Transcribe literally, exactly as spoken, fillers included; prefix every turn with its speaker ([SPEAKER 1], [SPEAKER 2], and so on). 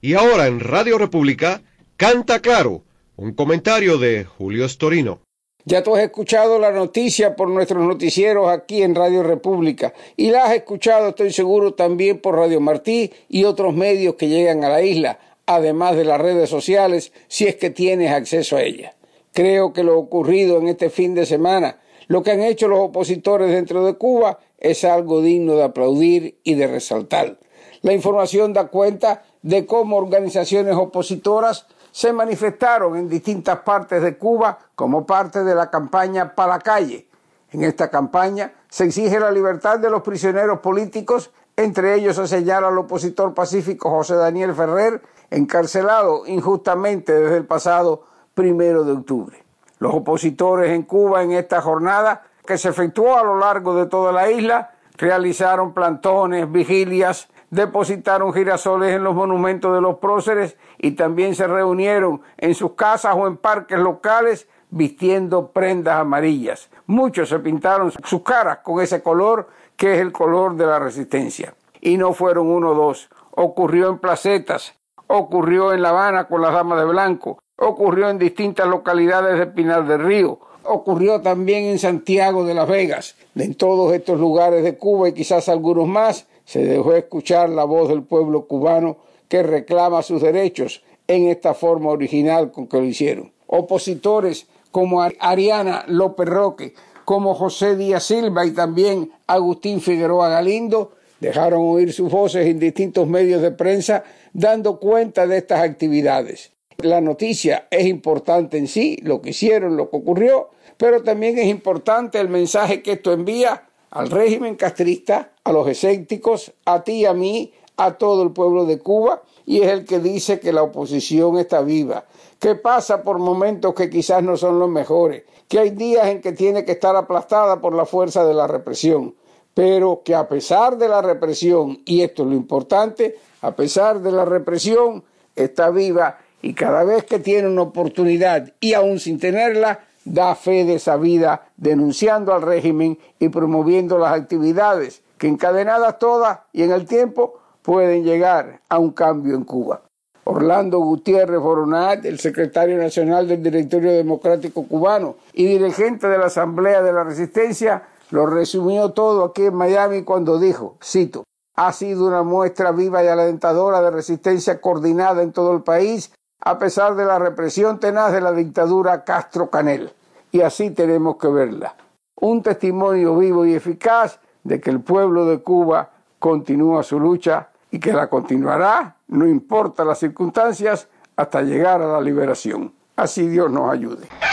[SPEAKER 1] Y ahora en Radio República, Canta Claro, un comentario de Julio Storino.
[SPEAKER 2] Ya tú has escuchado la noticia por nuestros noticieros aquí en Radio República y la has escuchado, estoy seguro, también por Radio Martí y otros medios que llegan a la isla, además de las redes sociales, si es que tienes acceso a ellas. Creo que lo ocurrido en este fin de semana, lo que han hecho los opositores dentro de Cuba, es algo digno de aplaudir y de resaltar. La información da cuenta de cómo organizaciones opositoras se manifestaron en distintas partes de Cuba como parte de la campaña Pa' la Calle. En esta campaña se exige la libertad de los prisioneros políticos, entre ellos se señala al opositor pacífico José Daniel Ferrer, encarcelado injustamente desde el pasado primero de octubre. Los opositores en Cuba en esta jornada, que se efectuó a lo largo de toda la isla, realizaron plantones, vigilias, depositaron girasoles en los monumentos de los próceres y también se reunieron en sus casas o en parques locales vistiendo prendas amarillas. Muchos se pintaron sus caras con ese color que es el color de la resistencia. Y no fueron uno o dos. Ocurrió en placetas, ocurrió en La Habana con las damas de blanco, ocurrió en distintas localidades de Pinar del Río, ocurrió también en Santiago de Las Vegas. En todos estos lugares de Cuba y quizás algunos más, se dejó escuchar la voz del pueblo cubano que reclama sus derechos en esta forma original con que lo hicieron. Opositores como Ariana López Roque, como José Díaz Silva y también Agustín Figueroa Galindo dejaron oír sus voces en distintos medios de prensa dando cuenta de estas actividades. La noticia es importante en sí, lo que hicieron, lo que ocurrió, pero también es importante el mensaje que esto envía al régimen castrista, a los escépticos, a ti y a mí, a todo el pueblo de Cuba, y es el que dice que la oposición está viva, que pasa por momentos que quizás no son los mejores, que hay días en que tiene que estar aplastada por la fuerza de la represión, pero que a pesar de la represión, y esto es lo importante, a pesar de la represión, está viva y cada vez que tiene una oportunidad, y aún sin tenerla, da fe de esa vida denunciando al régimen y promoviendo las actividades que encadenadas todas y en el tiempo pueden llegar a un cambio en Cuba. Orlando Gutiérrez Boronat, el secretario nacional del Directorio Democrático Cubano y dirigente de la Asamblea de la Resistencia, lo resumió todo aquí en Miami cuando dijo, cito, ha sido una muestra viva y alentadora de resistencia coordinada en todo el país a pesar de la represión tenaz de la dictadura Castro-Canel. Y así tenemos que verla. Un testimonio vivo y eficaz de que el pueblo de Cuba continúa su lucha y que la continuará, no importa las circunstancias, hasta llegar a la liberación. Así Dios nos ayude.